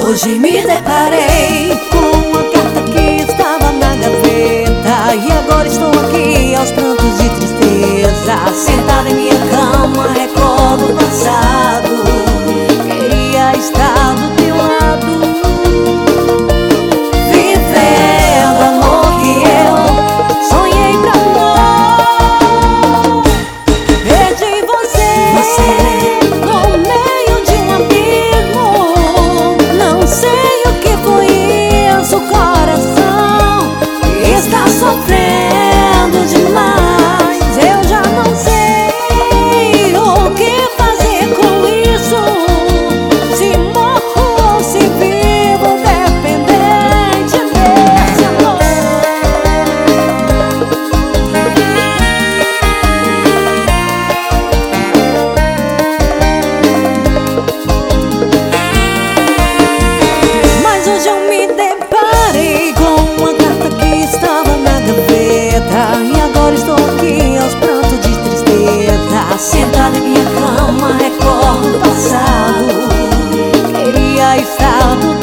Hoje me deparei com uma carta que estava na gaveta, e agora estou aqui aos prantos de tristeza. Sentada em minha cama, recordo o passado. Queria estar do teu lado, vivendo o amor que eu sonhei pra amor. Perdi você no meio de um abismo. Não sei o que foi isso, o coração está sofrendo demais. Eu já não sei o que fazer com isso. Se morro ou se vivo, dependente desse amor. Mas hoje eu me deparei com uma carta que estava na gaveta, e agora estou aqui aos prantos de tristeza. Sentada em minha cama, recordo o passado. Queria estar do